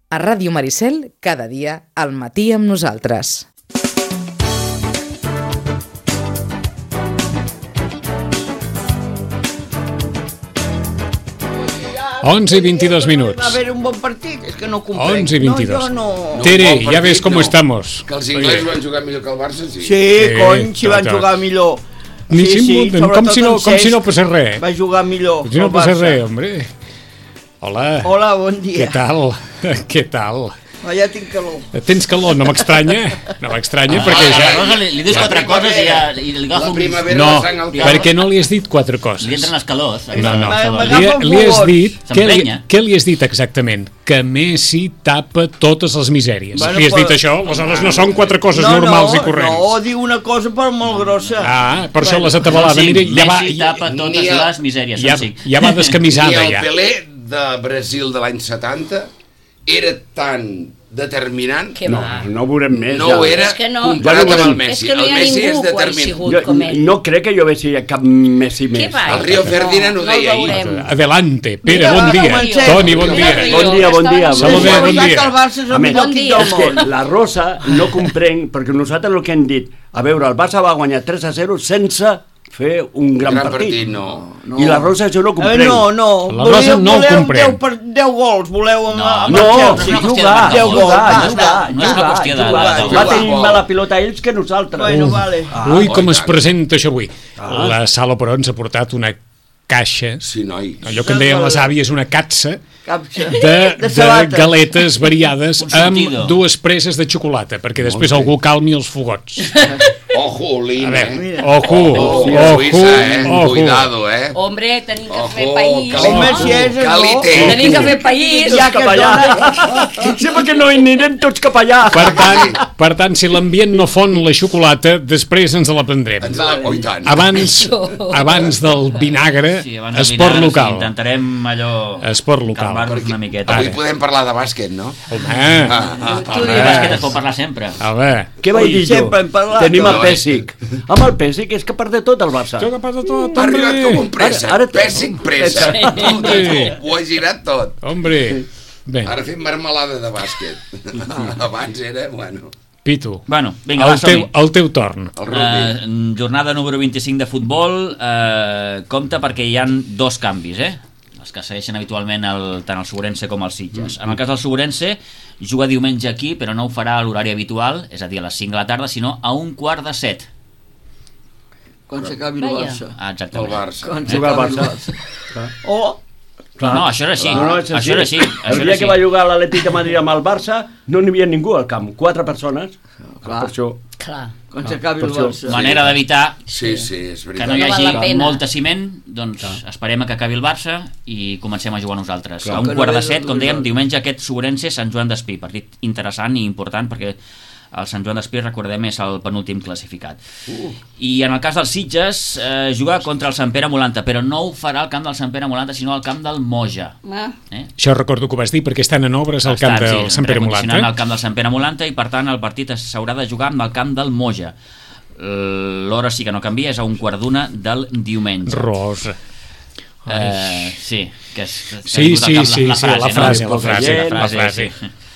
A Ràdio Maricel, cada dia, al matí amb nosaltres. Onze i 22 minuts. Va haver un bon partit, és que no comprenc. 11 i 22. No. Tere, ja ves com estamos. Que els inglesos van jugar millor que el Barça, sí. Sí, cony, si van jugar millor. Com si no passés res. Va jugar millor. Com si no passés res, hombre. Hola. Hola, bon dia. Què tal? Què tal? Ja tinc calor. Tens calor, no m'estranya. No m'estranya perquè ja... Rosa, li dius quatre coses i li agafa un... No, perquè no li has dit quatre coses. Li entren els calors. No. Li has dit... Què li has dit exactament? Que Messi tapa totes les misèries. Li has dit això? Aleshores no són quatre coses normals i corrents. No, diu una cosa però molt grossa. Per això les atabalava. Messi tapa totes les misèries. Ja va descamisada, ja. Ni el Pelé de Brasil de l'any 70 era tan determinant. No ho veurem més. No ho era comparat amb el Messi. El Messi és determinant. No crec que jo vegi cap Messi més. El Rio Ferdinand ho deia ahir. Adelante, Pere, bon dia. Toni, bon dia. Bon dia. Saludeu, bon dia. A més, és que la Rosa no comprenc, perquè nosaltres el que hem dit, a veure, el Barça va guanyar 3-0 sense fer un gran partit. No. I la Rosa això no ho comprenc. No. La Rosa no ho comprenc. 10 gols, voleu amb jugar. No és una qüestió de... Va tenir mala pilota ells que nosaltres. Bueno, vale. Ui, com es presenta això avui. La Sala Perón s'ha portat una caixa, sí, noi. Allò que en deien les àvies, una catsa de sabates. galetes variades amb 2 preses de xocolata, perquè després algú calmi els fogots. Ojo, Lina. Ojo. Cuidado, Hombre, tenim que fer país. Tenim que fer país. Ja cap allà. Sembla que no hi anirem tots cap allà. Per tant, si l'ambient no fon la xocolata, després ens la prendrem. Abans del vinagre, esport local. Intentarem allò... Esport local. Calmar-nos una miqueta. Avui podem parlar de bàsquet, no? De bàsquet es pot parlar sempre. Què vaig dir jo? Tenim el Pèssic. Amb el Pèssic és capaç de tot el Barça. Ha arribat com un pressa. Pèssic pressa. Ho ha girat tot. Hombre. Ara fem marmelada de bàsquet. Abans era, bueno... Pitu, vinga, el teu torn. Jornada número 25 de futbol. Compte perquè hi han 2 canvis, els que segueixen habitualment tant el Segurense com el Sitges. En el cas del Segurense juga diumenge aquí, però no ho farà a l'horari habitual, és a dir, a les 5 de la tarda, sinó a 1:15. Quan s'acabi el Barça. Exactament. El Barça. Quan s'acabi el Barça. No, això és així. El dia que va jugar l'Atlètic de Madrid amb el Barça no n'hi havia ningú al camp, 4 persones. Per això... Quan s'acabi el Barça. Manera d'evitar sí, és veritat. que no hi hagi molta ciment, doncs esperem que acabi el Barça i comencem a jugar nosaltres. A 1:15, com dèiem, diumenge aquest Segurense Sant Joan d'Espí, partit interessant i important perquè el Sant Joan d'Espí, recordem, és el penúltim classificat. I en el cas dels Sitges juga contra el Sant Pere Molanta, però no ho farà al camp del Sant Pere Molanta, sinó al camp del Moja. Això recordo que ho vas dir perquè estan en obres al camp del Sant Pere Molanta. Al camp del Sant Pere Molanta i per tant el partit s'haurà de jugar amb el camp del Moja. L'hora sí que no canvia, és a 1:15 del diumenge. Rosa. Sí, la frase.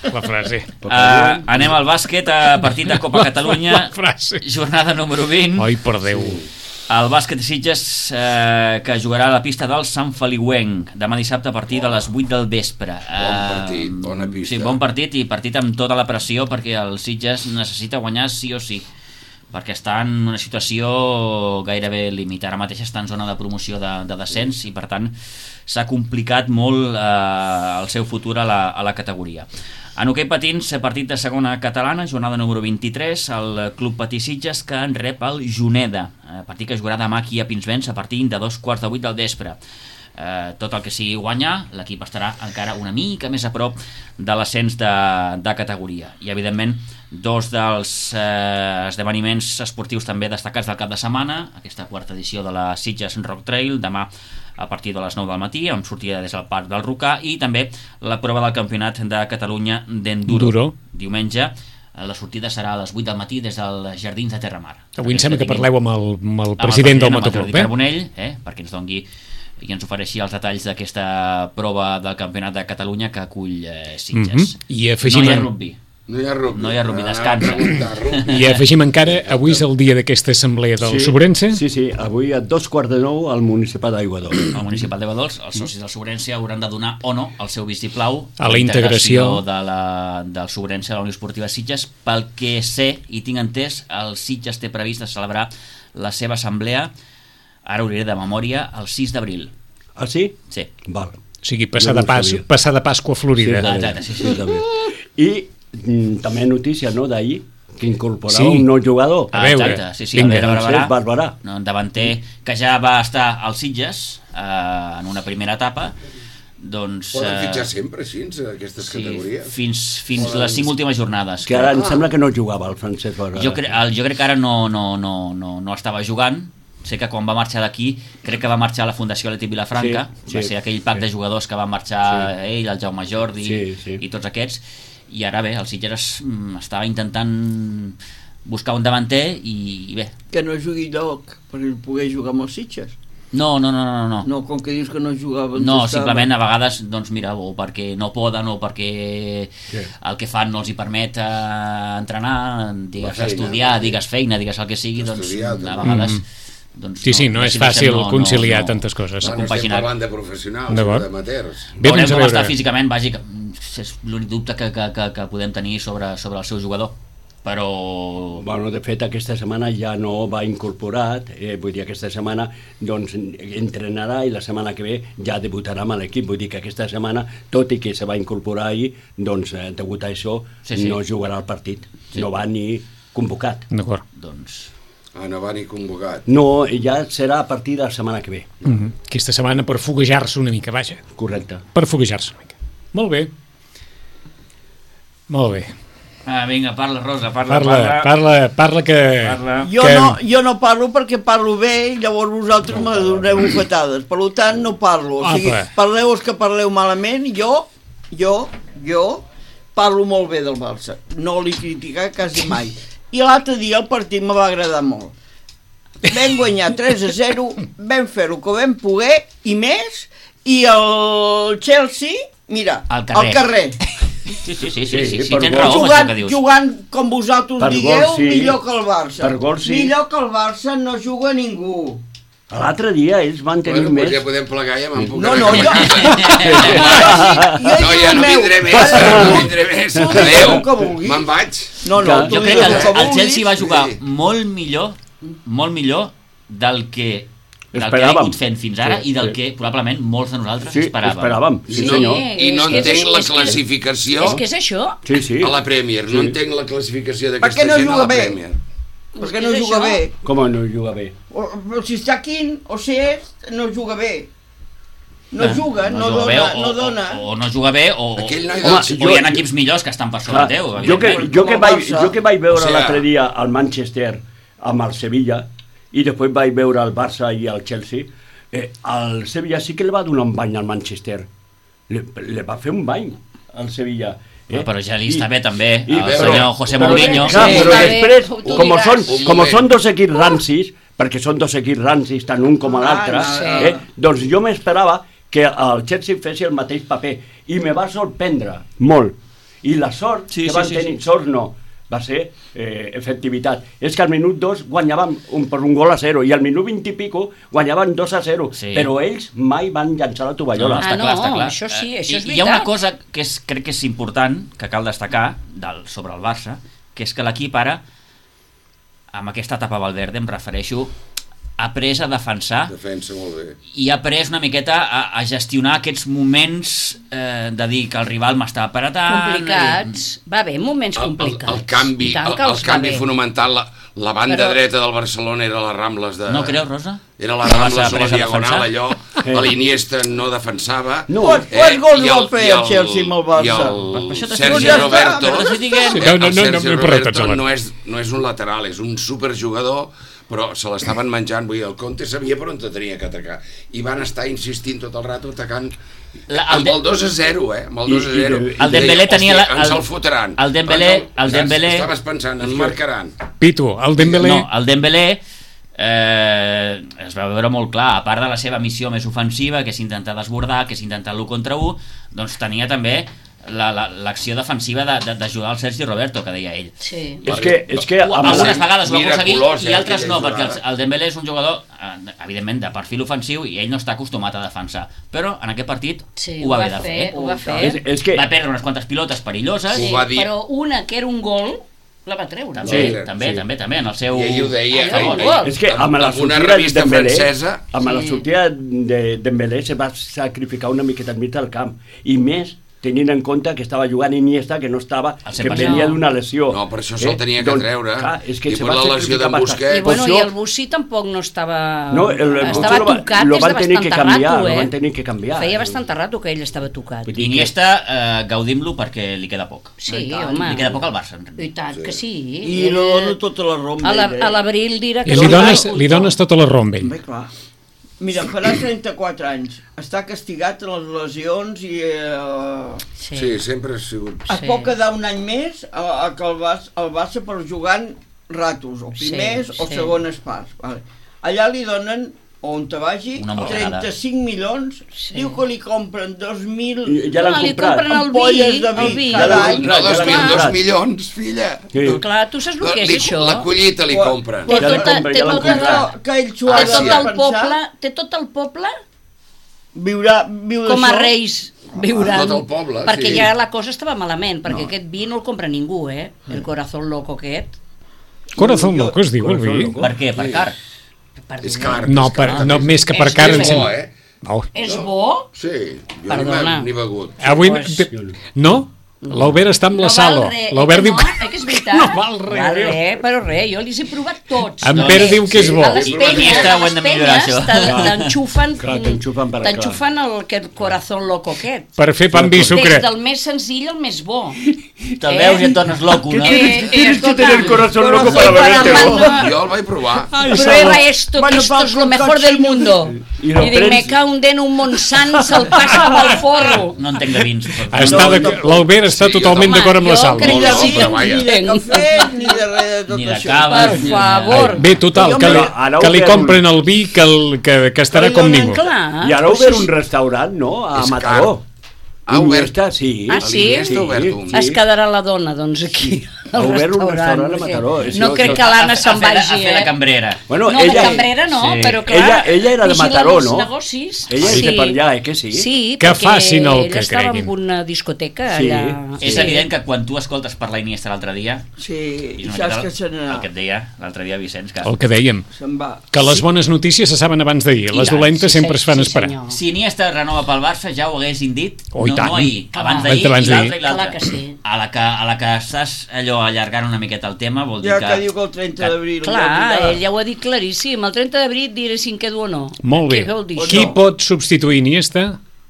Anem al bàsquet, partit de Copa Catalunya, jornada número 20. Ai, per Déu. El bàsquet de Sitges que jugarà a la pista del Sant Feliuenc demà dissabte a partir de les 8 del vespre. Bon partit, bona pista. Sí, bon partit i partit amb tota la pressió perquè el Sitges necessita guanyar sí o sí, perquè està en una situació gairebé límit. Ara mateix està en zona de promoció de descens i per tant s'ha complicat molt el seu futur a la categoria. En hoquei patins, partit de segona catalana, jornada número 23, el Club Patí Sitges que en rep el Juneda, partit que jugarà demà aquí a Pinsbens a partir de 2:15 del vespre. Tot el que sigui guanyar, l'equip estarà encara una mica més a prop de l'ascens de categoria. I evidentment 2 dels esdeveniments esportius també destacats del cap de setmana, aquesta 4ª edició de la Sitges Rock Trail, demà a partir de les 9 del matí, amb sortida des del Parc del Rocà, i també la prova del Campionat de Catalunya d'Enduro. Diumenge la sortida serà a les 8 del matí des dels Jardins de Terramar. Avui em sembla que parleu amb el president del motoclub, Carbonell, perquè ens doni i ens ofereixi els detalls d'aquesta prova del Campionat de Catalunya que acull Sitges. I afegim... No hi ha rugby. No hi ha rugby. No hi ha rugby, descansa. I afegim encara, avui és el dia d'aquesta assemblea del Sobrense. Sí, avui a 2:15 al Municipal d'Aiguadols. Al Municipal d'Aiguadols, els socis del Sobrense hauran de donar o no el seu vistiplau a la integració del Sobrense a la Unió Esportiva Sitges. Pel que sé i tinc entès, el Sitges té previst de celebrar la seva assemblea, ara ho diré de memòria, el 6 d'abril. Ah, sí? Sí. Val. O sigui, passar de Pasqua a Florida. Sí. I també notícia, no, d'ahir, que incorporava un nou jugador. Exacte, sí, Barberà. Un davanter que ja va estar al Sitges en una primera etapa. Doncs, poden fitxar sempre així, aquestes categories? Fins les 5 últimes jornades. Que ara em sembla que no jugava el Francesc Barberà. Jo crec que ara no estava jugant. Sé que quan va marxar d'aquí, crec que va marxar a la Fundació Leti Vilafranca, va ser aquell pack de jugadors que van marxar ell, el Jaume Jordi i tots aquests, i ara bé, el Sitges estava intentant buscar un davanter i bé. Que no jugui lloc perquè poder jugar amb els Sitges. No. No, com que dius que no jugava... No, simplement a vegades, doncs mira, o perquè no poden o perquè el que fan no els hi permet entrenar, digues estudiar, digues feina, digues el que sigui, doncs a vegades... Sí, no és fàcil conciliar tantes coses. No estem parlant de professionals, d'amateurs. Veurem com està físicament, bàsic, és l'únic dubte que podem tenir sobre el seu jugador. Però... Bueno, de fet, aquesta setmana ja no va incorporat, vull dir, aquesta setmana doncs entrenarà i la setmana que ve ja debutarà amb l'equip, vull dir que aquesta setmana, tot i que se va incorporar ahir, doncs degut a això no jugarà el partit, no va ni convocat. D'acord. Doncs... no va ni convocat. No, ja serà a partir de la setmana que ve. Aquesta setmana per foguejar-se una mica, vaja. Correcte. Per foguejar-se una mica. Molt bé. Molt bé. Vinga, parla, Rosa, parla que... Jo no parlo perquè parlo bé i llavors vosaltres me doneu bufetades. Per tant, no parlo. O sigui, parleu els que parleu malament, jo parlo molt bé del Barça. No li criticar quasi mai. I l'altre dia el partit me va agradar molt. Vam guanyar 3-0, vam fer el que vam poder i més, i el Chelsea, mira, al carrer. Sí, tens raó amb això que dius. Jugant com vosaltres digueu, millor que el Barça. Millor que el Barça no juga ningú. L'altre dia ells van tenir més... Doncs ja podem plegar, ja me'n puc anar. Ja no vindré més. Adéu, me'n vaig. Jo crec que el Chelsea va jugar molt millor del que ha vingut fent fins ara i del que probablement molts de nosaltres esperàvem. Sí, senyor. I no entenc la classificació a la Premier. No entenc la classificació d'aquesta gent a la Premier. Perquè no juga bé. Com no juga bé? Si està quin o si no juga bé. No juga, no dona. O no juga bé o hi ha equips millors que estan per sobre teu. Jo que vaig veure l'altre dia el Manchester amb el Sevilla i després vaig veure el Barça i el Chelsea, el Sevilla sí que li va donar un bany al Manchester. Le va fer un bany al Sevilla. Però ja li està bé també el senyor José Mourinho. Però després, com són dos equips rancis, perquè són dos equips rancis tant un com l'altre, doncs jo m'esperava que el Chelsea fes el mateix paper i me va sorprendre molt. I la sort que van tenir, sort no, va ser efectivitat. És que al minut 2 guanyaven per un gol a 0 i al minut 20 i pico guanyaven 2-0, però ells mai van llançar la tovallola. Està clar. Això sí, això és veritat. Hi ha una cosa que crec que és important, que cal destacar sobre el Barça, que és que l'equip ara, amb aquesta etapa Valverde, em refereixo, ha après a defensar i ha après una miqueta a gestionar aquests moments de dir que el rival m'està apretant. Complicats. Va bé, moments complicats. El canvi fonamental, la banda dreta del Barcelona era les Rambles de... No creus, Rosa? Era les Rambles de la Diagonal, allò, l'Iniesta no defensava. Quants gols va fer el Chelsea amb el Barça? I el Sergi Roberto no és un lateral, és un superjugador, però se l'estaven menjant, vull dir, el Conte sabia per on tenia que atacar, i van estar insistint tot el rato atacant amb el 2-0, amb el 2-0. El Dembélé tenia... Ens el fotran. El Dembélé... Estaves pensant, ens marcaran. Pitu, el Dembélé... No, el Dembélé es va veure molt clar, a part de la seva missió més ofensiva, que és intentar desbordar, que és intentar l'1 contra 1, doncs tenia també l'acció defensiva d'ajudar el Sergi Roberto, que deia ell. Sí. És que algunes vegades ho ha aconseguit i altres no, perquè el Dembélé és un jugador evidentment de perfil ofensiu i ell no està acostumat a defensar, però en aquest partit ho va haver de fer. Ho va fer. Va perdre unes quantes pilotes perilloses, però una que era un gol la va treure. També, en el seu... I ell ho deia. És que amb la sortida de Dembélé se va sacrificar una miqueta enmig del camp, i més tenint en compte que estava jugant Iniesta, que no estava, que venia d'una lesió. No, per això se'l tenia que treure. És que i per la lesió d'en Busquets. I el Bussi tampoc no estava... No, estava tocat des de bastant rato, lo van tenir que canviar. Feia bastant rato que ell estava tocat. Iniesta, gaudim-lo perquè li queda poc. Sí, home. Li queda poc al Barça. I tant que sí. I no dona tota la romba. A l'abril dirà que... Li dones tota la romba, ell. Bé, clar. Mira, farà 34 anys. Està castigat a les lesions i... Sí, sempre ha sigut... Es pot quedar un any més que el Barça per jugant ratos, o primers o segones parts. Vale. Allà li donen, on te vagi, 35 milions, diu que li compren 2.000... Ja l'han comprat. Ampolles de vi cada any. No, 2 milions, filla. Clar, tu saps el que és això? La collita li compren. Té tot el poble viurà com a reis viuran. Tot el poble, perquè ja la cosa estava malament, perquè aquest vi no el compra ningú, el corazón loco aquest. Corazón loco es diu el vi? Per què? Per car? És car. No, més que per car. És bo, És bo? Sí, jo n'he begut. Avui... No? L'Albert està amb la Salo. L'Albert diu que... que és veritat. No val res. Però res, jo els he provat tots. En Pere diu que és bo. A les penyes t'enxufen el corazón loco aquest. Per fer pa amb vi i sucre. Des del més senzill al més bo. Te'l veus i et tornes loco, no? Tienes que tener el corazón loco para beberte. Jo el vaig provar. Prueba esto, que esto es lo mejor del mundo. I dic, me caunden un Montsant, se'l passa pel forro. No entenc de vins. L'Albert està totalment d'acord amb la Sal. Ni de cafè, ni de res de tot això. Per favor. Bé, total, que li compren el vi que estarà com ningú. I ara ha obert un restaurant, no?, a Mataró. Ha obert? Sí. Ah, sí? Es quedarà la dona, doncs, aquí. Ha obert un restaurant a Mataró. No crec que l'Anna se'n vagi, a fer de cambrera. Bueno, no, de cambrera no, però clar... Ella era de Mataró, no? Negocis. Ella és de per allà, que sí? Sí, que facin el que ella estava creguin. en una discoteca allà. És evident que quan tu escoltes parlar Iniesta l'altre dia... Sí, saps que se n'anà. El que et deia l'altre dia Vicenç, que... El que dèiem. Que les bones notícies se saben abans d'ahir. Les dolentes sempre es fan esperar. Si Iniesta renova pel Barça ja ho haguessin dit, no ahir, abans d'ahir i l'altre. A la que estàs allò allargant una miqueta el tema, vol dir que... Ja que diu que el 30 d'abril... Clar, ell ja ho ha dit claríssim. El 30 d'abril diré si en quedo o no. Molt bé. Qui pot substituir Iniesta?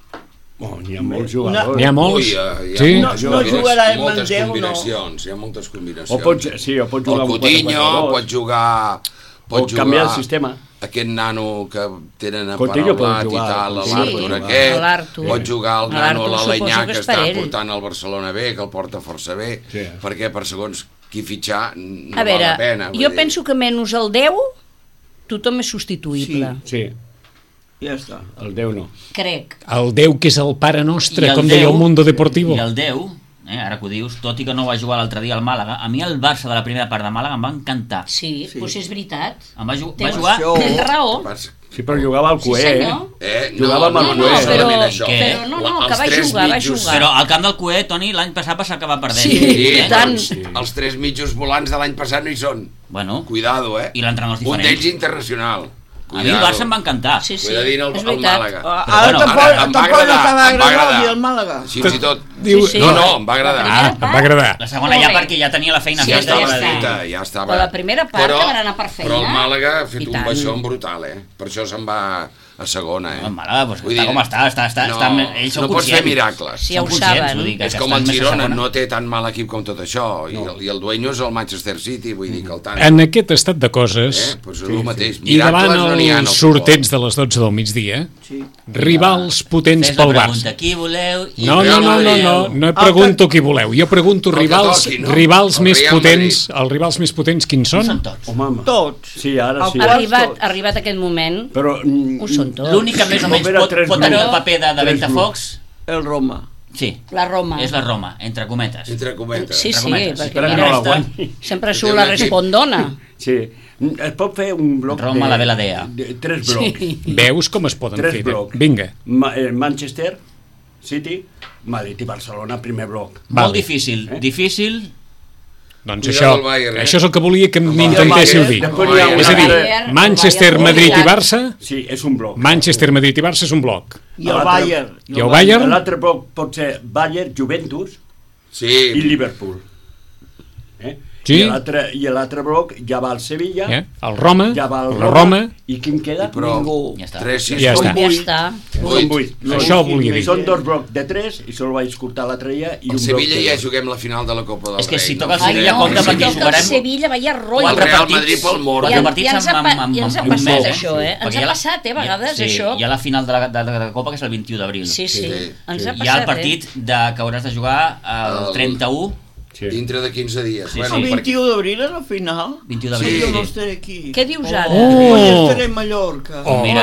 N'hi ha molts jugadors. N'hi ha molts? No jugarà en Mandeu, no? Hi ha moltes combinacions. O pot jugar el Coutinho, pot jugar... Pot canviar el sistema. Aquest nano que tenen aparelat i tal, l'Artur aquest, pot jugar el nano l'Alenyà que està portant el Barcelona bé, que el porta força bé, perquè per segons qui fitxar no val la pena. Jo penso que menys el 10 tothom és substituïble. Sí. Ja està. El 10 no. Crec. El 10 que és el pare nostre, com deia el Mundo Deportivo. I el 10... ara que ho dius, tot i que no va jugar l'altre dia al Màlaga, a mi el Barça de la primera part de Màlaga em va encantar. Sí, doncs és veritat. Va jugar... Tens raó. Sí, però jugava al Cué, Jugava amb el Cué. Però no, que va jugar. Però al camp del Cué, Toni, l'any passat va acabar perdent. Sí, tant. Els 3 mitjos volants de l'any passat no hi són. Bueno. Cuidado, I l'entrenador és diferent. Un d'ells internacional. A mi el Barça em va encantar. Sí, Cuidadín el Màlaga. Ara tampoc no t'ha agradat el Màlaga. Sí, fins i tot. No, em va agradar. Em va agradar. La segona ja perquè ja tenia la feina feta. Ja estava. Però la primera part que va anar per feina. Però el Màlaga ha fet un baixón brutal, Per això se'n va a segona, El Màlaga, està com està. Ells són conscients. No pots fer miracles. Ja ho saben. És com el Girona, no té tan mal equip com tot això. I el dueño és el Manchester City, vull dir que el tant... En aquest estat de coses, i davant els sorteig de les 12 del migdia, rivals potents pel Barça. Qui voleu... No, no pregunto qui voleu. Jo pregunto rivals més potents. Els rivals més potents, quins són? Tots. Sí, ara sí. Arribat aquest moment, ho són tots. L'únic que més o menys pot tenir el paper de Ventafocs... El Roma. Sí. La Roma. És la Roma, entre cometes. Sí, perquè mira, sempre surt la respondona. Sí. Es pot fer un bloc Roma, la Vela Dea. 3 blocs. Veus com es poden fer? Vinga. Manchester City, Madrid i Barcelona, primer bloc. Molt difícil. Difícil... Doncs això és el que volia que m'intentéssiu dir. És a dir, Manchester, Madrid i Barça... Sí, és un bloc. Manchester, Madrid i Barça és un bloc. I el Bayern. I el Bayern? L'altre bloc pot ser Bayern, Juventus i Liverpool. Sí. I l'altre bloc ja va al Sevilla, el Roma, ja va al Roma. I quin queda? Ningú. Ja està. Ja està. Són 8. Això volia dir. Són 2 blocs de 3 i sol vaig escoltar l'altre dia. El Sevilla ja juguem la final de la Copa del Rei. És que si toca el Sevilla, compta perquè jugarem... El Sevilla, vaya rotllo. El Real Madrid pel morro. Ja ens ha passat això, Ens ha passat, a vegades, això. Hi ha la final de la Copa, que és el 21 d'abril. Sí. Ens ha passat, Hi ha el partit que hauràs de jugar el 31... Dintre de 15 dies. El 21 d'abril és la final? 21 d'abril. Jo no estaré aquí. Què dius ara? Jo estaré a Mallorca.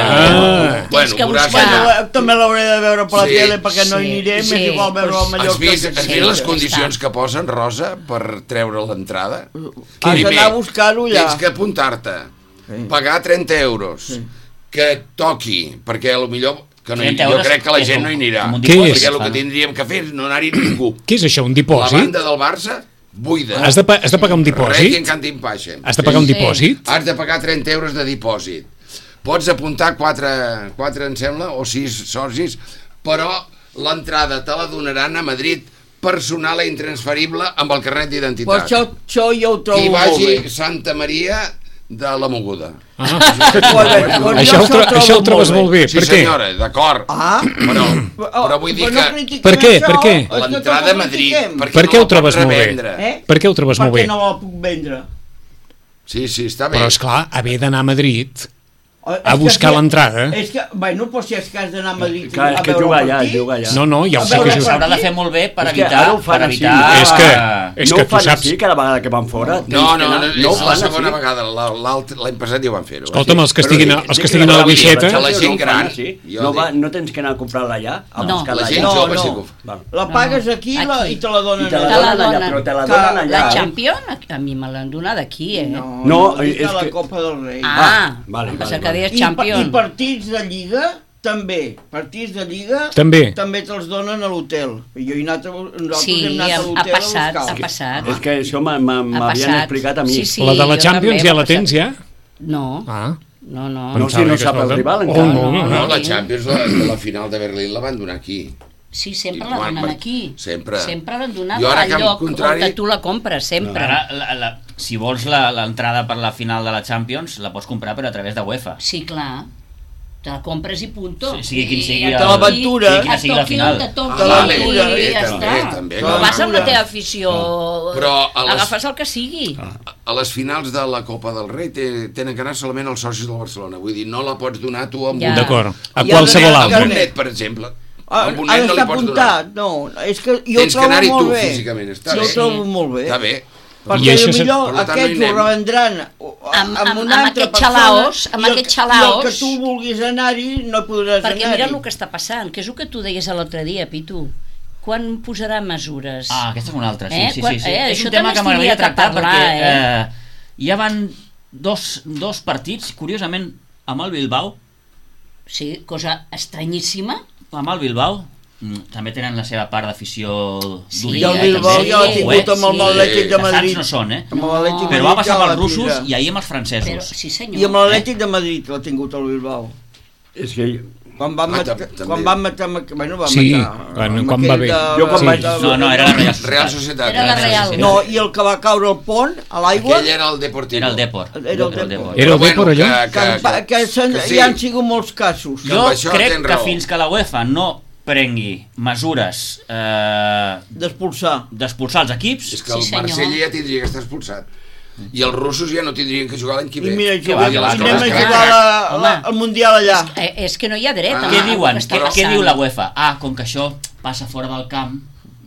També l'hauré de veure per la tele perquè no hi aniré, m'és igual veure a Mallorca. Has vist les condicions que posen, Rosa, per treure l'entrada? Has d'anar a buscar-ho allà. Tens que apuntar-te, pagar 30 euros, que toqui, perquè potser jo crec que la gent no hi anirà. Què és? Perquè el que tindríem que fer és no anar-hi ningú. Què és això, un dipòsit? La banda del Barça, buida. Has de pagar un dipòsit? Has de pagar un dipòsit? Has de pagar 30 euros de dipòsit. Pots apuntar 4 em sembla, o 6 socis, però l'entrada te la donaran a Madrid personal i intransferible amb el carnet d'identitat. Però això jo ho trobo molt bé. Qui vagi Santa Maria de la Moguda. Això ho trobes molt bé. Sí senyora, d'acord. Però vull dir que... Per què? L'entrada a Madrid. Per què ho trobes molt bé? Per què ho trobes molt bé? Perquè no la puc vendre. Sí, està bé. Però esclar, haver d'anar a Madrid a buscar l'entrada. És que, bueno, però si és que has d'anar a Madrid és que juga allà. No, ja ho sé que s'haurà de fer molt bé per evitar... És que tu saps... cada vegada que van fora... No, és la segona vegada. L'any passat ja ho van fer-ho. Escolta'm, els que estiguin a la Guixeta... La gent gran... No tens que anar a comprar-la allà? La gent jove sí que ho fa. La pagues aquí i te la donen allà. Però te la donen allà. La Champions, a mi me l'han donat aquí, No, és la Copa del Rei. Vale. I partits de Lliga també. Partits de Lliga també te'ls donen a l'hotel. Jo he anat nosaltres hem anat a l'hotel a buscar. Ha passat. És que això m'havien explicat a mi. La de la Champions ja la tens ja? No. No, si no sap el rival encara. No, la Champions, la final de Berlín la van donar aquí. Sí, sempre la donen aquí. Sempre l'han donat al lloc on tu la compres, sempre. Ara, si vols l'entrada per la final de la Champions, la pots comprar però a través de UEFA. Sí, clar. Te la compres i punto. Sigui quin sigui l'aventura. Sigui la final. També. Però vas amb la teva afició. Agafes el que sigui. A les finals de la Copa del Rei tenen que anar solament els socis del Barcelona. Vull dir, no la pots donar tu amb un... D'acord. A qualsevol altre. Amb un net, per exemple. Ha d'estar apuntat, no, és que jo ho trobo molt bé. Jo ho trobo molt bé. Està bé. Perquè potser aquests ho revendran amb un altre persona i el que tu vulguis anar-hi no podràs anar-hi. Perquè mira el que està passant, que és el que tu deies l'altre dia, Pitu. Quan posarà mesures? Aquesta és una altra, sí. És un tema que m'agradaria tractar perquè ja van dos partits, curiosament, amb el Bilbao. Sí, cosa estranyíssima. Amb el Bilbao també tenen la seva part d'afició durilla. I el Bilbao ja l'ha tingut amb el Atlètic de Madrid. No són, però va passar amb els russos i ahir amb els francesos. I amb l'Atlètic de Madrid l'ha tingut el Bilbao. És que... Quan van matar... Bueno, van sí, matar... quan va bé. No, era la Real Societat. Era la Real. No, i el que va caure al pont, a l'aigua... Aquell era el Deportivo. Era el Depor. Era el Depor, allò? Que hi han sigut molts casos. Jo crec que fins que la UEFA no prengui mesures d'expulsar els equips... És que el Marsella ja tindria que estar expulsat. I els russos ja no tindrien que jugar l'any que ve. I mira, anem a jugar al Mundial allà. És que no hi ha dret. Què diuen? Què diu la UEFA? Com que això passa fora del camp,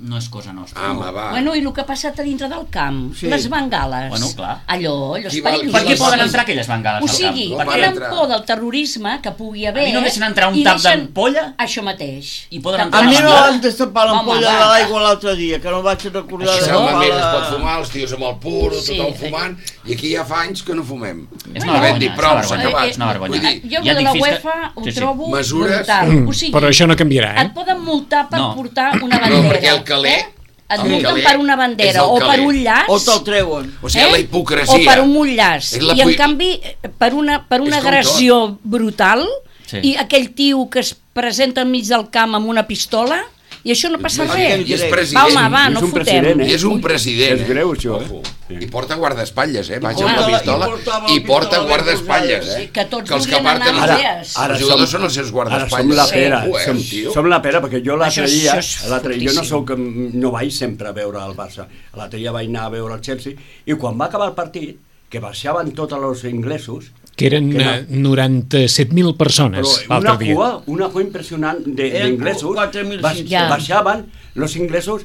no és cosa nostra. Bueno, i el que ha passat a dintre del camp, les bengales. Bueno, clar. Allò és perillós. Per què poden entrar aquelles bengales al camp? O sigui, tenen por del terrorisme que pugui haver. A mi no deixen entrar un tap d'ampolla? Això mateix. I poden entrar a mi no han destapar l'ampolla de l'aigua l'altre dia, que no vaig recordar de Salvament es pot fumar, els tios amb el puro, tothom fumant, i aquí ja fa anys que no fumem. És una vergonya. És una vergonya. Jo de la UEFA ho trobo brutal. Però això no canviarà, et poden multar per portar una bandera. No, perquè el caler... Et multen per una bandera o per un llaç. O te'l treuen. O sigui, la hipocresia. O per un llaç. I en canvi, per una agressió brutal, i aquell tio que es presenta enmig del camp amb una pistola, i això no passa res. I és president. Home, va, no fotem. I és un president. És greu, això, I porta guardaespatlles, vaig amb la pistola i porta guardaespatlles, que tots volien anar amb idees. Els jugadors són els seus guardaespatlles. Ara som la pera, perquè jo l'altre dia, no vaig sempre a veure el Barça, l'altre dia vaig anar a veure el Chelsea, i quan va acabar el partit, que baixaven tots els inglesos, que eren 97.000 persones l'altre dia. Una cua impressionant d'inglesos, baixaven els inglesos,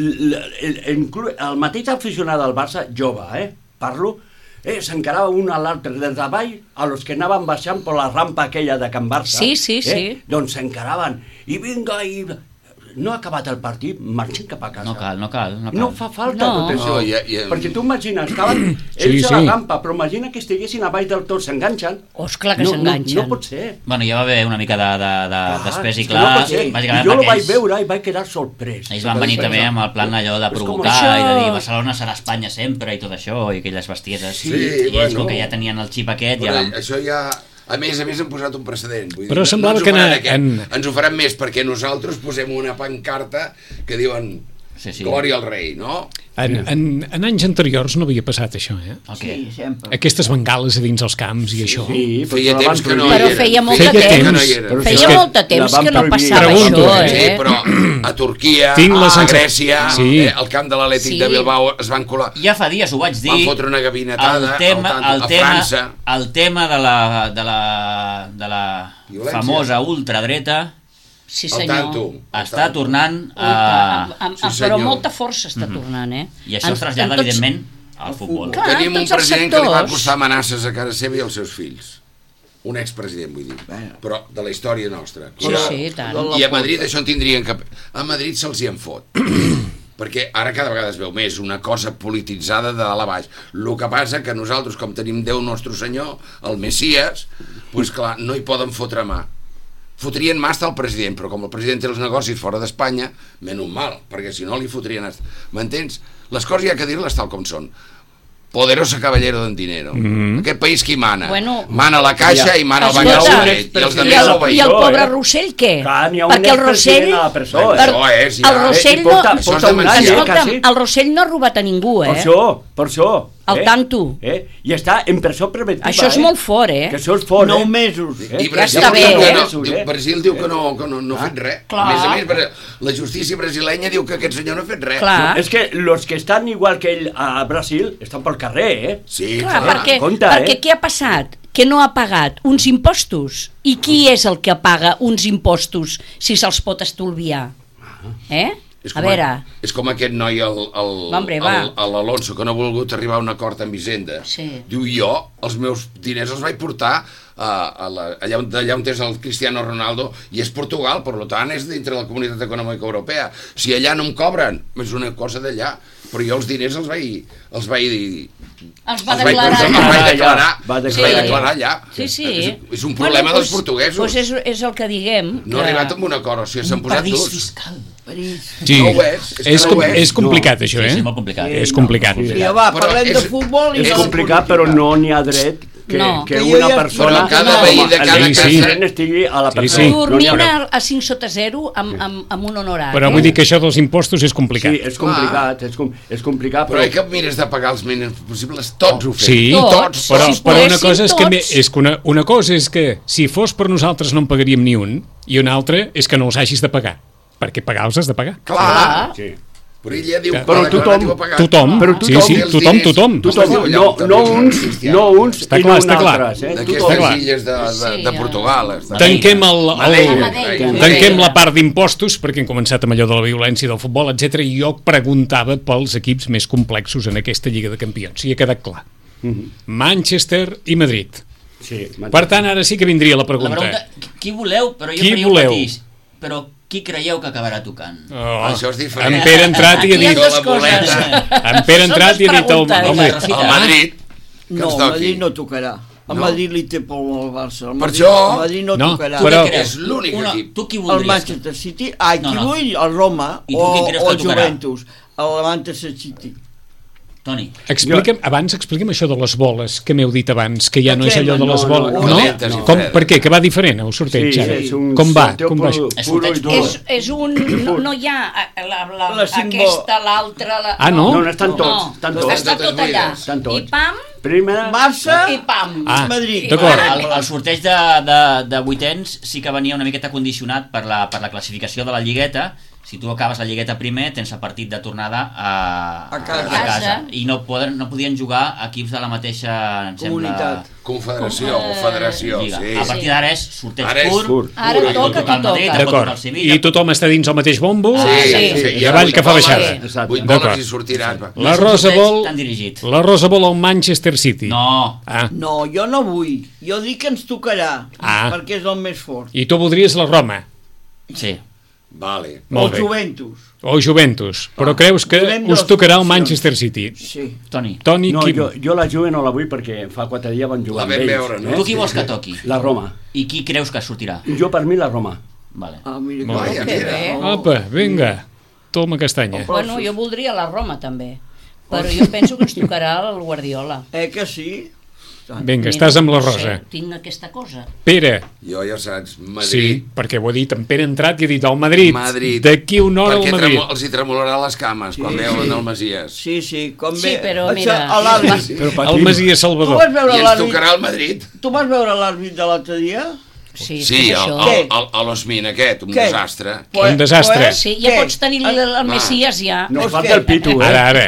el mateix aficionat del Barça, jove, parlo, s'encarava un a l'altre des davall a los que anaven baixant per la rampa aquella de Can Barça. Sí. Doncs s'encaraven, i vinga, i... No ha acabat el partit, marxin cap a casa. No cal. No fa falta tot això. Perquè tu imagines, estaven ells a la rampa, però imagina que estiguessin a baix del tot, s'enganxen. Clar que s'enganxen. No pot ser. Bueno, ja va haver una mica d'espès i clar. Jo ho vaig veure i vaig quedar sorprès. Ells van venir també amb el plan allò de provocar i de dir Barcelona serà Espanya sempre i tot això, i aquelles bestieses. I ells, com que ja tenien el xip aquest, ja van... Això ja... A més han posat un precedent. Però semblava que ens ho faran més perquè nosaltres posem una pancarta que diuen Glòria al rei, no? En anys anteriors no havia passat això, Sí, sempre. Aquestes bengales a dins els camps i això. Sí, feia temps que no Però feia molt de temps. Feia molt de temps que no passava això, Sí, però a Turquia, a Grècia, al camp de l'Atlètic de Bilbao es van colar. Ja fa dies ho vaig dir. Van fotre una gabinetada a França. El tema de la famosa ultradreta, sí, senyor. Està tornant però molta força està tornant, I això es trasllada, evidentment, al futbol. Tenim un president que li va posar amenaces a casa seva i als seus fills. Un expresident, vull dir, però de la història nostra. Sí, tant. I a Madrid això en tindrien que... A Madrid se'ls hi en fot. Perquè ara cada vegada es veu més una cosa polititzada de dalt a baix. El que passa que nosaltres, com tenim Déu Nostre Senyor, el Messies, doncs clar, no hi poden fotre mà. Fotrien mà hasta el president, però com el president té els negocis fora d'Espanya, menys mal, perquè si no li fotrien... M'entens? Les coses hi ha que dir-les tal com són. Poderoso caballero d'en dinero. Aquest país qui mana? Mana la Caixa i mana el Banc de Sabadell. I els altres l'obeïen. I el pobre Rossell, què? Perquè el Rossell... El Rossell no ha robat a ningú, Per això. Al tanto. I està en presó preventiva. Això és molt fort, Que això és fort, 9 mesos. I Brasil diu que no ha fet res. A més, la justícia brasileña diu que aquest senyor no ha fet res. És que els que estan igual que ell a Brasil estan pel carrer, Sí, clar. Perquè què ha passat? Que no ha pagat uns impostos. I qui és el que paga uns impostos si se'ls pot estolviar? A veure... És com aquest noi, l'Alonso, que no ha volgut arribar a un acord amb Hisenda. Diu, jo, els meus diners els vaig portar allà on és el Cristiano Ronaldo, i és Portugal, per tant és dintre de la Comunitat Econòmica Europea. Si allà no em cobren, és una cosa d'allà, però jo els diners els vaig declarar allà. És un problema dels portuguesos. Doncs és el que diguem. No ha arribat amb un acord, o sigui, s'han posat durs. Fiscal. Sí, és complicat això, és molt complicat. És complicat. Parlem de futbol... És complicat, però no n'hi ha dret que una persona estigui a la presó. Dormint a 5/0 amb un honorat. Però vull dir que això dels impostos és complicat. Sí, és complicat. Però que mires de pagar els mínims possibles, tots ho fem. Sí, tots. Però una cosa és que una cosa és que si fos per nosaltres no en pagaríem ni un, i una altra és que no els hagis de pagar. Perquè pagar els has de pagar. Clar. Però ella diu però tothom, no uns i no altres. D'aquestes illes de Portugal. Tanquem la part d'impostos, perquè hem començat amb allò de la violència del futbol, etc. I jo preguntava pels equips més complexos en aquesta Lliga de Campions. I ha quedat clar. Manchester i Madrid. Per tant, ara sí que vindria la pregunta. Qui voleu? Però jo faria un matís. Però qui creieu que acabarà tocant? Això és diferent. En Pere entrat i ha dit... En Pere entrat i ha dit el Madrid. No, el Madrid no tocarà. El Madrid li té por al Barça. Per això... El Madrid no tocarà. Però és l'únic equip. Tu qui voldries? El Manchester City. Qui vull? El Roma. O el Juventus. El Manchester City. Toni. Explica'm això de les boles que m'heu dit abans, que ja no és allò de les boles. No? Per què? Que va diferent el sorteig? Com va? És un... No hi ha aquesta, l'altra... Ah, no? No, estan tots. Està tot allà. I pam... Barça i pam. Madrid. El sorteig de vuitens sí que venia una miqueta condicionat per la classificació de la Lligueta. Si tu acabes la Lligueta primer, tens el partit de tornada a casa. I no podien jugar equips de la mateixa, em sembla... Confederació o federació. A partir d'ara és sorteig pur. Ara toca qui toca. D'acord. I tothom està dins el mateix bombo? Sí. I avall que fa baixada. 8 boles i sortiran. La Rosa vol el Manchester City. No. No, jo no vull. Jo dic que ens tocarà, perquè és el més fort. I tu voldries la Roma? Sí. Vale. O Juventus. Però creus que us tocarà el Manchester City? Sí. Toni, no, jo la Juve no la vull perquè fa 4 dies van jugar amb ells. Tu qui vols que toqui? La Roma. I qui creus que sortirà? Jo per mi la Roma. Vale. Apa, vinga, toma castanya. Bueno, jo voldria la Roma també, però jo penso que ens tocarà el Guardiola. Que sí? Vinga, estàs amb la Rosa. Tinc aquesta cosa. Pere. Jo ja saps, Madrid. Sí, perquè ho ha dit en Pere entrat i ha dit el Madrid. D'aquí una hora el Madrid. Perquè els hi tremolarà les cames quan veuen el Masies. Sí, com bé. Sí, però mira... El Masies Salvador. I ens tocarà el Madrid. Tu vas veure l'àrbit de l'altre dia? Sí, l'Osmin aquest, un desastre. Un desastre. Sí, ja pots tenir el Messias ja. No falta el pitu, Ara.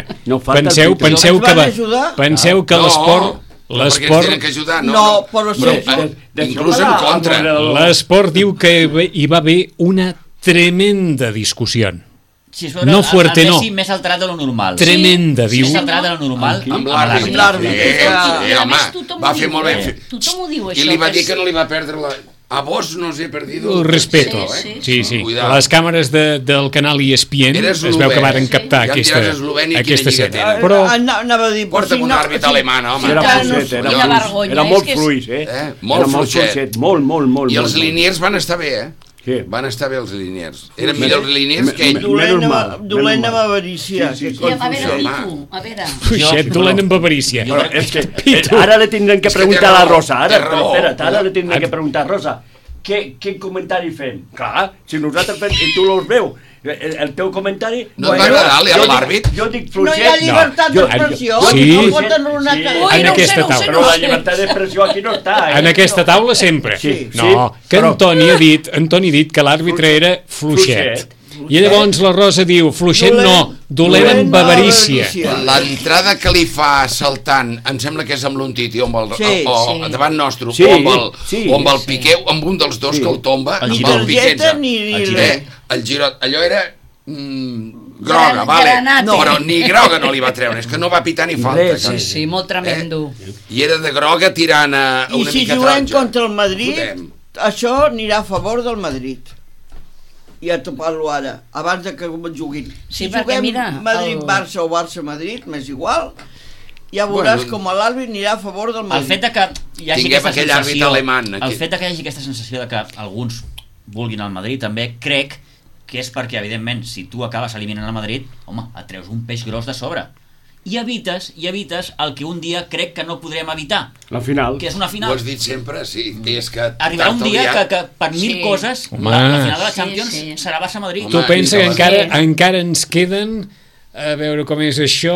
Penseu que l'esport... L'esport tenen que ajudar, però inclús en contra. L'esport diu que hi va haver una tremenda discussió. No fuerte, no. Messi més alterat de lo normal. Tremenda, diu. Més alterat de lo normal. Amb l'àrbit. Home, va fer molt bé. Tothom ho diu, això. I li va dir que no li va perdre la... A vos no us he perdido el respeto. Sí. Les càmeres del canal ESPN es veu que varen captar aquesta escena. Però porta'm un àrbit alemany, home. Era molt fluix, molt fluixet. Molt. I els liniers van estar bé, Van estar bé els liniers. Eren millor els liniers que ell. Dolent amb avarícia. A veure, Fluixet, dolent amb avarícia. Ara le tindrem que preguntar a la Rosa. Ara le tindrem que preguntar a Rosa. Què comentari fem? Clar, si nosaltres fem, i tu l'hos veu, el teu comentari... No et va agradar l'àrbit? Jo dic fluixet... No hi ha llibertat d'expressió? Sí, en aquesta taula. Però la llibertat d'expressió aquí no està. En aquesta taula sempre. No, que Antoni ha dit que l'àrbitre era fluixet. I llavors la Rosa diu, fluixet no, dolent amb avarícia. L'entrada que li fa saltant, em sembla que és amb l'Untiti o davant nostre, o amb el Piqué, amb un dels dos que el tomba, amb el Piqué. El Girot, allò era groga, però ni groga no li va treure, és que no va pitar ni falta. Sí, molt tremendo. I era de groga tirant una mica taronja. I si juguem contra el Madrid, això anirà a favor del Madrid. Ja t'ho parlo ara, abans de que juguin. Si juguem Madrid-Barça o Barça-Madrid, m'és igual, ja veuràs com l'àrbit anirà a favor del Madrid. El fet que hi hagi aquesta sensació de que alguns vulguin el Madrid també, crec que és perquè, evidentment, si tu acabes eliminant el Madrid, home, et treus un peix gros de sobre. I evites el que un dia crec que no podrem evitar. La final. Que és una final. Ho has dit sempre, sí. És que arribarà un dia que per mil coses la final de la Champions serà Barça-Madrid. Tu pensa que encara ens queden A veure com és això,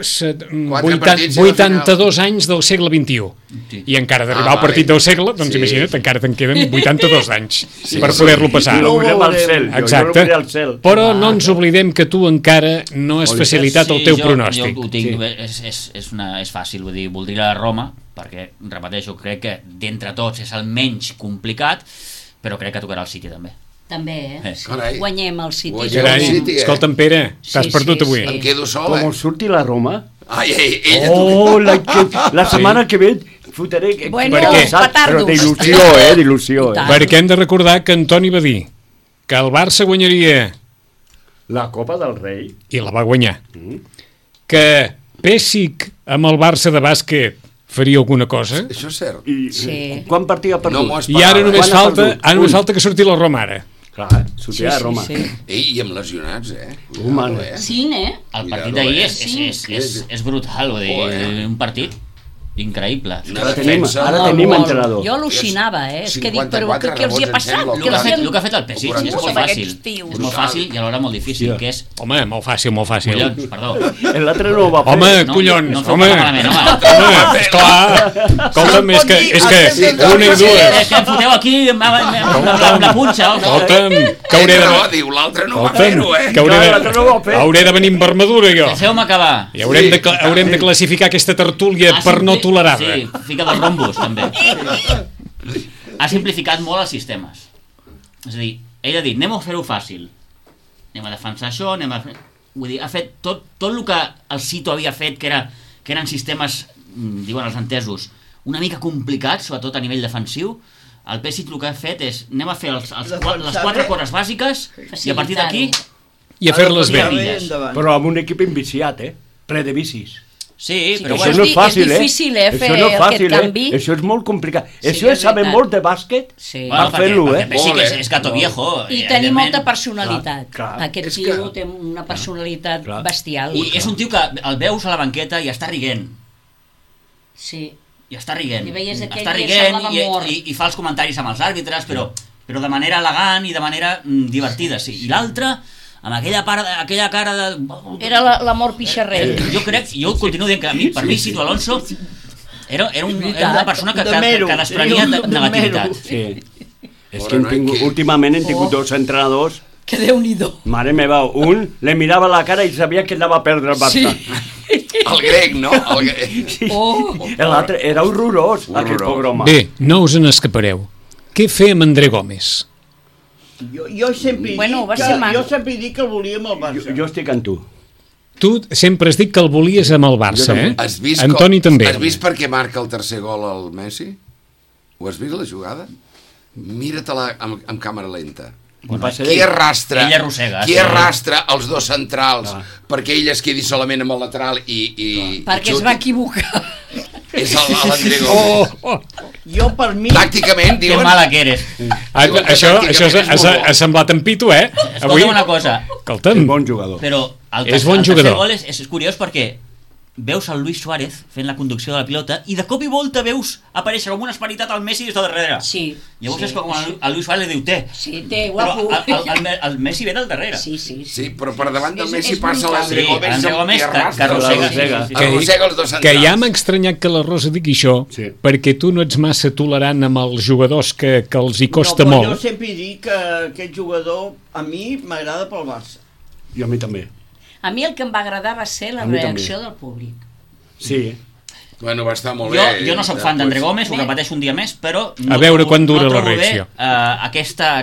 82 anys del segle XXI. I encara d'arribar al partit del segle, doncs imagina't, encara te'n queden 82 anys per poder-lo passar. No veurem al cel. Exacte. Però no ens oblidem que tu encara no has facilitat el teu pronòstic. Jo ho tinc, és fàcil, vull dir, voldria la Roma, perquè, repeteixo, crec que d'entre tots és el menys complicat, però crec que tocarà el City també. També, Carai. Guanyem el City. Carai, escolta'm, Pere, t'has perdut avui. Em quedo sol, Com surti la Roma... ella la setmana que ve fotré... Bueno, petardos. Però d'il·lusió, Perquè hem de recordar que Antoni va dir que el Barça guanyaria... La Copa del Rei. I la va guanyar. Que Pessic amb el Barça de bàsquet faria alguna cosa. Això és cert. Quan partit ha perdut? I ara només falta que surti la Roma ara. Clar, sortirà a Roma. I amb lesionats, Sí, El partit d'ahir és brutal, un partit increïble. Ara tenim entrenador. Jo al·lucinava, és que dic, però què els hi ha passat? El que ha fet el Pessic és molt fàcil. És molt fàcil i alhora molt difícil, que és... Home, molt fàcil. Collons, perdó. L'altre no ho va fer. Home, collons, no home, esclar. Escolta'm, és que una i dues. És que em foteu aquí amb la punxa. Escolta'm, que hauré de... Diu, l'altre no va fer-ho, que hauré de venir amb armadura, jo. Deixeu-me acabar. I haurem de classificar aquesta tertúlia per no tolerar-la. Sí, fica dos rombos, també. Ha simplificat molt els sistemes. És a dir, ell ha dit, anem a fer-ho fàcil. Anem a defensar això, Vull dir, ha fet tot el que el Cito havia fet, que eren sistemes, diuen els entesos, una mica complicats, sobretot a nivell defensiu. El Pessic el que ha fet és, anem a fer les 4 coses bàsiques i a partir d'aquí... I a fer-les bé. Però amb un equip inviciat, ple de vicis. Sí, però això no és fàcil, és difícil, fer aquest canvi. Això és molt complicat. Això és saber molt de bàsquet per fer-lo, és gato viejo. I tenir molta personalitat. Aquest tio té una personalitat bestial. I és un tio que el veus a la banqueta i està riguent. Sí. I està riguent. Està riguent i fa els comentaris amb els àrbitres, però de manera elegant i de manera divertida. I l'altre... amb aquella cara de... Era l'amor pixarrer. Jo continuo dient que per mi Cito Alonso era una persona que desprenia negativitat. Sí. És que últimament hem tingut dos entrenadors que Déu-n'hi-do. Mare meva, un le mirava la cara i sabia que anava a perdre el Barça. El grec, no? L'altre era horrorós, aquest pobre home. Bé, no us n'escapareu. Què fer amb André Gómez? Jo sempre dic que el volia amb el Barça. Jo estic amb tu. Tu sempre has dit que el volies amb el Barça, Antoni també. Has vist per què marca el tercer gol al Messi? Ho has vist, la jugada? Mira-te-la amb càmera lenta. Qui arrastra els dos centrals perquè ell es quedi solament amb el lateral i perquè es va equivocar. És l'André Gómez. Jo per mi... Tàcticament, diuen... Que mala que eres. Això ha semblat en Pitu, Escolta'm una cosa. És bon jugador. Però el tercer gol és curiós perquè veus el Luis Suárez fent la conducció de la pilota i de cop i volta veus aparèixer com una esperitat al Messi des de darrere. Sí. Llavors és com el Luis Suárez li diu, té. Sí, té, guapo. Però el Messi ve del darrere. Sí, però per davant del Messi passa l'André Gómez que arrossega els dos centrals. Que ja m'ha estranyat que la Rosa digui això, perquè tu no ets massa tolerant amb els jugadors que els hi costa molt. Jo sempre dic que aquest jugador a mi m'agrada pel Barça. I a mi també. A mi el que em va agradar va ser la reacció del públic. Sí. Bueno, va estar molt bé. Jo no soc fan d'André Gómez, ho repeteixo un dia més, però a veure quan dura la reacció. Aquesta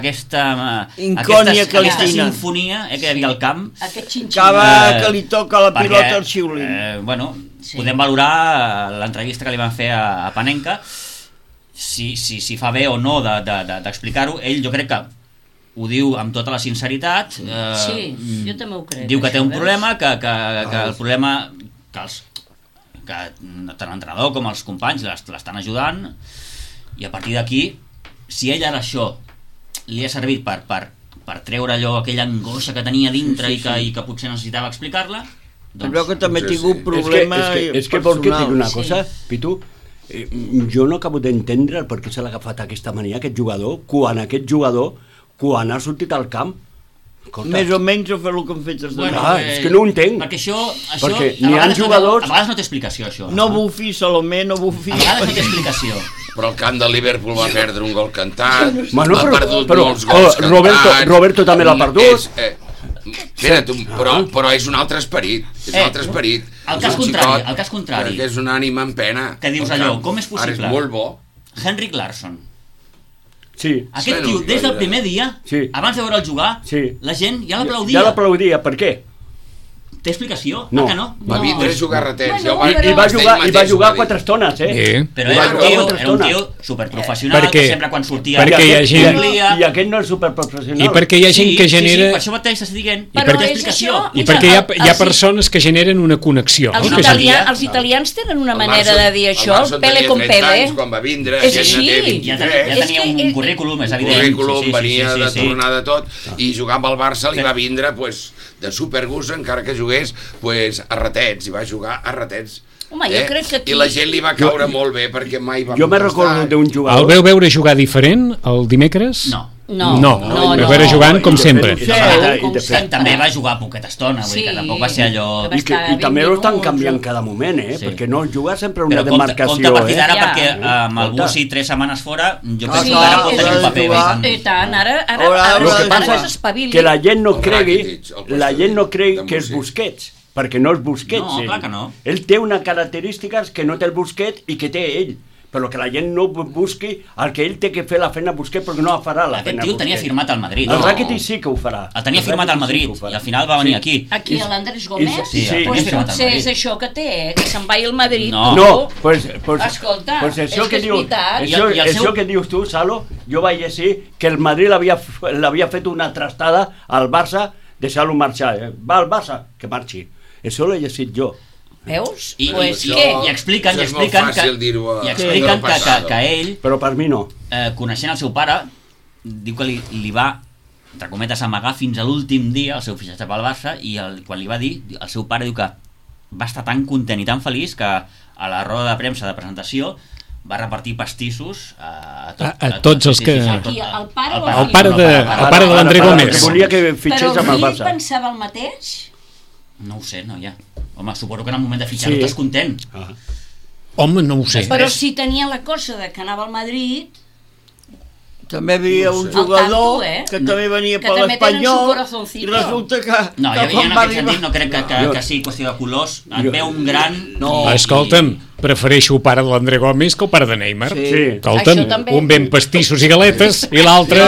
sinfonia que hi havia al camp. Aquest xinxin. Que li toca la pilota al xiulín. Podem valorar l'entrevista que li van fer a Panenka, si fa bé o no d'explicar-ho. Ell, jo crec que ho diu amb tota la sinceritat. Sí, jo també ho crec. Diu que té un problema, que el problema que tant l'entrenador com els companys l'estan ajudant, i a partir d'aquí, si ell ara això li ha servit per treure allò, aquella angoixa que tenia dintre i que potser necessitava explicar-la, doncs... Però que també ha tingut problemes personals. És que vol que et digui una cosa, Pitu? Jo no acabo d'entendre per què se l'ha agafat aquesta mania, aquest jugador, quan ha sortit al camp Més o menys a fer el que han fet els demés. És que no ho entenc. Perquè això Perquè n'hi ha jugadors... A vegades no té explicació, això. No bufi, Salomé, no bufi. A vegades no té explicació. Però el camp del Liverpool va perdre un gol cantat, Bueno, ha perdut però molts gols cantats... Roberto també l'ha perdut. Espera't, però és un altre esperit. És un altre esperit. El cas contrari. Perquè és una ànima en pena. Que dius allò, com és possible? Ara és molt bo. Henrik Larsson. Sí. Aquest tio, des del primer dia, abans de veure'l jugar, la gent ja l'aplaudia. Ja l'aplaudia, per què? Té explicació? No. Que no? Va vindre a jugar ratets. I va jugar 4 estones, Però era un tio superprofessional, que sempre quan sortia... I aquest no és superprofessional. I perquè hi ha gent que genera... per això mateix estàs dient. Però és això... I perquè hi ha persones que generen una connexió. Els italians tenen una manera de dir això, el Pele con Pele. Quan va vindre, és així. Ja tenia un currículum, és evident. Un currículum, venia de tornar de tot, i jugar amb el Barça li va vindre, de supergust, encara que jugués a ratets, i va jugar a ratets. Home, jo crec que aquí... I la gent li va caure molt bé, perquè mai va... Jo me recordo d'un jugador... El veu veure jugar diferent el dimecres? No, el veure jugant com sempre. També va jugar poqueta estona, vull dir que tampoc va ser allò... I també ho estan canviant cada moment, perquè no jugar sempre una demarcació. Compte a partir d'ara, perquè amb el Bussi 3 setmanes fora, jo penso que ara pot tenir un paper bastant. I tant, ara s'espavili. Que la gent no cregui que és Busquets, perquè no és Busquets. No, clar que no. Ell té unes característiques que no té el Busquets i que té ell. Però que la gent no busqui el que ell té que fer la feina Busquets, perquè no farà la feina Busquets. Aquest tio tenia firmat al Madrid. El Rakitic sí que ho farà. El tenia firmat al Madrid i al final va venir aquí. Aquí, l'Andrés Gómez? Sí, potser és això que té, que se'n vagi al Madrid. No, pues escolta, és que és veritat. Això que dius tu, Salo, jo vaig dir que el Madrid l'havia fet una trastada al Barça, deixar-lo marxar. Va al Barça, que marxi. Això l'he llegit jo. Veus? I expliquen que ell, però per mi no, coneixent el seu pare, diu que li va, entre cometes, amagar fins a l'últim dia el seu fitxatge pel Barça, i quan li va dir, el seu pare diu que va estar tan content i tan feliç que a la roda de premsa de presentació va repartir pastissos a tots els que... El pare de l'André Gómez. Volia que fitxés amb el Barça. Però ell pensava el mateix? No ho sé, noia. Home, suposo que en el moment de fitxar estàs content. Home, no ho sé. Però si tenia la cosa de que anava al Madrid... També hi havia un jugador que també venia per l'Espanyol i resulta que... No, jo en aquest sentit no crec que sigui qüestió de colors. Et veu un gran... Escolta'm, prefereixo el pare de l'André Gómez que el pare de Neymar. Escolta'm, un ben pastissos i galetes i l'altre...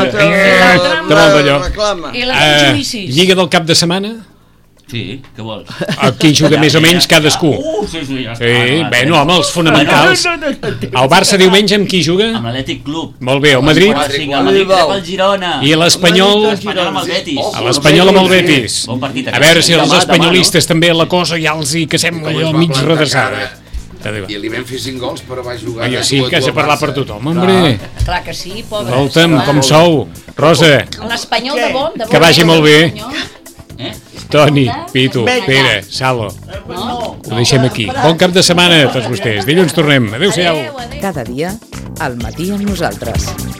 Lliga del cap de setmana? Sí, què vols? Aquí juga més o menys cadascú. Sí, ja està. Bueno, home, els fonamentals. El Barça diumenge amb qui juga? Amb l'Atlètic Club. Molt bé, el Madrid? El Madrid rep el Girona. I l'Espanyol? L'Espanyol amb el Betis. L'Espanyol amb el Betis. A veure si els espanyolistes també la cosa ja els hi que sembla allò mig redreçada. I li vam fer 5 gols, però va jugar... Jo sí que has de parlar per tothom, hombre. Clar que sí, pobre. Escolta'm, com sou? Rosa. L'Espanyol de bon. Que vagi molt bé. Toni, Pitu, Pere, Salo. Ho deixem aquí. Bon cap de setmana a tots vostès. Dilluns tornem. Adéu-siau. Cada dia, al matí amb nosaltres.